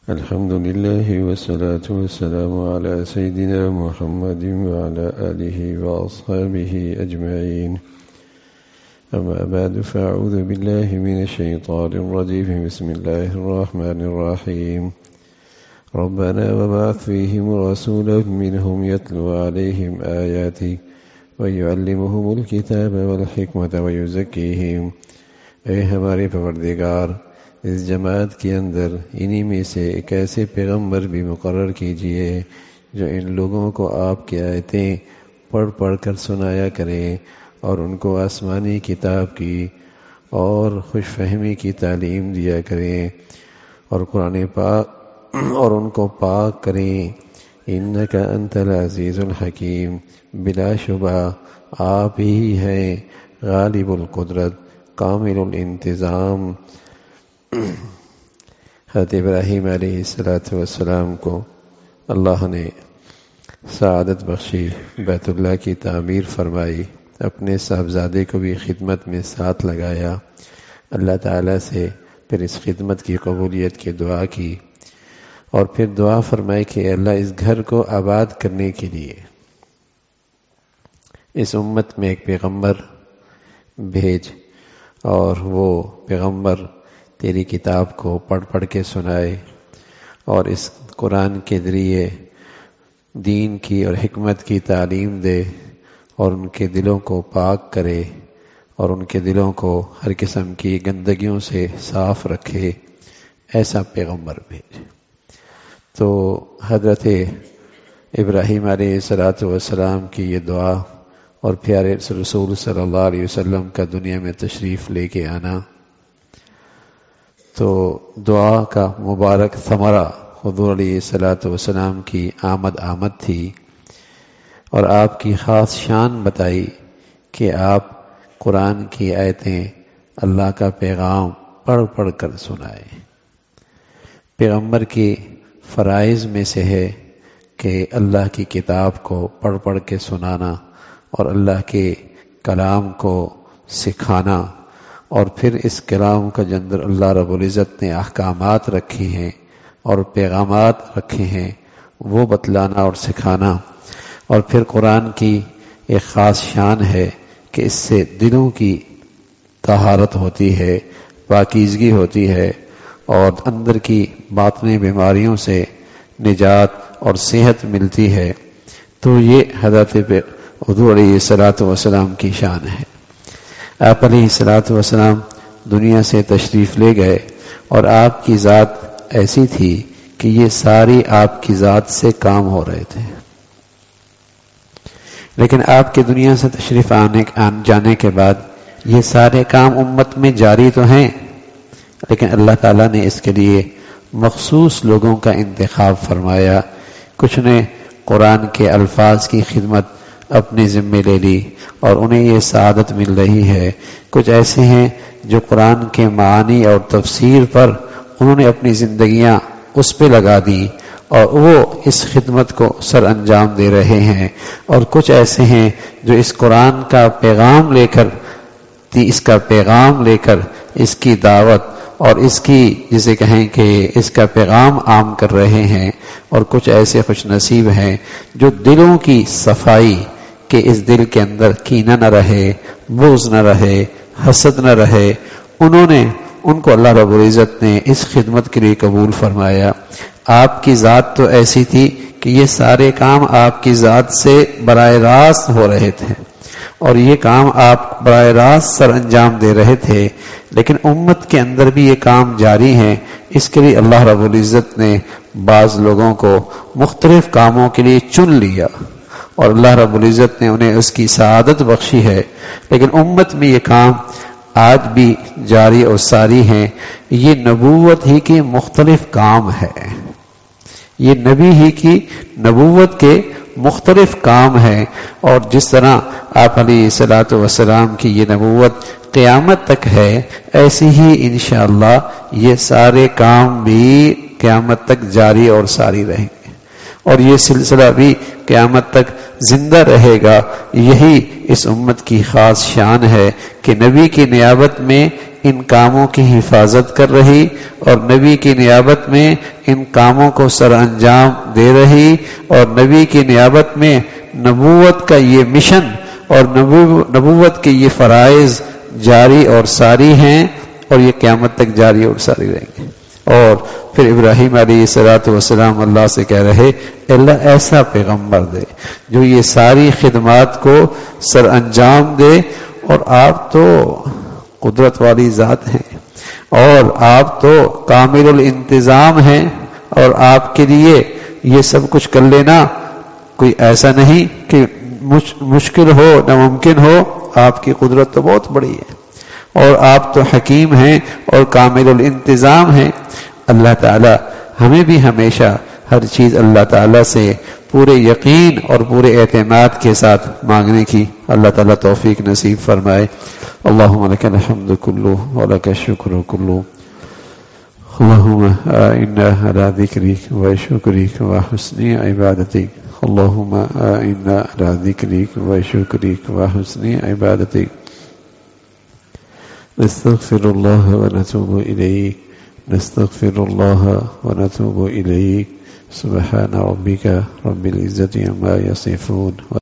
الحمد لله والصلاة والسلام على سيدنا محمد وعلى آله وأصحابه أجمعين. أما بعد فأعوذ بالله من الشيطان الرجيم. بسم الله الرحمن الرحيم. ربنا وبعث فيهم رسولا منهم يتلو عليهم آياتك ويعلمهم الكتاب والحكمة ويزكيهم. اے ہمارے پروردگار، اس جماعت کے اندر انہی میں سے ایک ایسے پیغمبر بھی مقرر کیجئے جو ان لوگوں کو آپ کی آیتیں پڑھ کر سنایا کریں اور ان کو آسمانی کتاب کی اور خوش فہمی کی تعلیم دیا کریں اور قرآن پاک اور ان کو پاک کریں. انک انت العزیز الحکیم، بلا شبہ آپ ہی ہیں غالب القدرت، کامل الانتظام. حضرت ابراہیم علیہ السلام کو اللہ نے سعادت بخشی، بیت اللہ کی تعمیر فرمائی، اپنے صاحبزادے کو بھی خدمت میں ساتھ لگایا. اللہ تعالیٰ سے پھر اس خدمت کی قبولیت کی دعا کی اور پھر دعا فرمائی کہ اللہ اس گھر کو آباد کرنے کے لیے اس امت میں ایک پیغمبر بھیج اور وہ پیغمبر تیری کتاب کو پڑھ کے سنائے اور اس قرآن کے ذریعے دین کی اور حکمت کی تعلیم دے اور ان کے دلوں کو پاک کرے اور ان کے دلوں کو ہر قسم کی گندگیوں سے صاف رکھے. ایسا پیغمبر بھیج. تو حضرت ابراہیم علیہ السلام کی یہ دعا اور پیارے رسول صلی اللہ علیہ وسلم کا دنیا میں تشریف لے کے آنا، تو دعا کا مبارک ثمرہ حضور علیہ السلام کی آمد تھی اور آپ کی خاص شان بتائی کہ آپ قرآن کی آیتیں، اللہ کا پیغام پڑھ کر سنائے. پیغمبر کی فرائض میں سے ہے کہ اللہ کی کتاب کو پڑھ کے سنانا اور اللہ کے کلام کو سکھانا اور پھر اس کلام کا جو اندر اللہ رب العزت نے احکامات رکھے ہیں اور پیغامات رکھے ہیں وہ بتلانا اور سکھانا. اور پھر قرآن کی ایک خاص شان ہے کہ اس سے دلوں کی طہارت ہوتی ہے، پاکیزگی ہوتی ہے اور اندر کی باطنی بیماریوں سے نجات اور صحت ملتی ہے. تو یہ حضرت حضور علیہ السلام کی شان ہے. آپ علیہ السلام دنیا سے تشریف لے گئے اور آپ کی ذات ایسی تھی کہ یہ ساری آپ کی ذات سے کام ہو رہے تھے. لیکن آپ کے دنیا سے تشریف جانے کے بعد یہ سارے کام امت میں جاری تو ہیں، لیکن اللہ تعالیٰ نے اس کے لیے مخصوص لوگوں کا انتخاب فرمایا. کچھ نے قرآن کے الفاظ کی خدمت اپنے ذمے لے لی اور انہیں یہ سعادت مل رہی ہے. کچھ ایسے ہیں جو قرآن کے معانی اور تفسیر پر انہوں نے اپنی زندگیاں اس پہ لگا دی اور وہ اس خدمت کو سر انجام دے رہے ہیں. اور کچھ ایسے ہیں جو اس قرآن کا پیغام لے کر اس کی دعوت اور اس کی جسے کہیں کہ اس کا پیغام عام کر رہے ہیں. اور کچھ ایسے خوش نصیب ہیں جو دلوں کی صفائی، کہ اس دل کے اندر کینہ نہ رہے، بغض نہ رہے، حسد نہ رہے، ان کو اللہ رب العزت نے اس خدمت کے لیے قبول فرمایا. آپ کی ذات تو ایسی تھی کہ یہ سارے کام آپ کی ذات سے براہ راست ہو رہے تھے اور یہ کام آپ براہ راست سر انجام دے رہے تھے، لیکن امت کے اندر بھی یہ کام جاری ہیں. اس کے لیے اللہ رب العزت نے بعض لوگوں کو مختلف کاموں کے لیے چن لیا اور اللہ رب العزت نے انہیں اس کی سعادت بخشی ہے. لیکن امت میں یہ کام آج بھی جاری اور ساری ہیں. یہ نبوت ہی کے مختلف کام ہے، یہ نبی ہی کی نبوت کے مختلف کام ہیں. اور جس طرح آپ علیہ السلام کی یہ نبوت قیامت تک ہے، ایسی ہی انشاءاللہ یہ سارے کام بھی قیامت تک جاری اور ساری رہیں گے اور یہ سلسلہ بھی قیامت تک زندہ رہے گا. یہی اس امت کی خاص شان ہے کہ نبی کی نیابت میں ان کاموں کی حفاظت کر رہی اور نبی کی نیابت میں ان کاموں کو سر انجام دے رہی، اور نبی کی نیابت میں نبوت کا یہ مشن اور نبوت کے یہ فرائض جاری اور ساری ہیں، اور یہ قیامت تک جاری اور ساری رہیں گے۔ اور پھر ابراہیم علیہ السلام اللہ سے کہہ رہے اللہ ایسا پیغمبر دے جو یہ ساری خدمات کو سر انجام دے، اور آپ تو قدرت والی ذات ہیں، اور آپ تو کامل الانتظام ہیں، اور آپ کے لیے یہ سب کچھ کر لینا کوئی ایسا نہیں کہ مشکل ہو، ناممکن ہو، آپ کی قدرت تو بہت بڑی ہے، اور آپ تو حکیم ہیں اور کامل الانتظام ہیں۔ اللہ تعالی ہمیں بھی ہمیشہ ہر چیز اللہ تعالی سے پورے یقین اور پورے اعتماد کے ساتھ مانگنے کی اللہ تعالی توفیق نصیب فرمائے۔ اللہم لک الحمد کلہ ولک الشکر کلہ، اللہم اعنا علی ذکرک و شکرک و حسن عبادتک، اللہم اعنا علی ذکرک و شکرک و حسن عبادتک، نستغفر اللہ و نتوب الیک، نستغفر اللہ و نتوب الیک، سبحان ربک رب العزة عما یصفون۔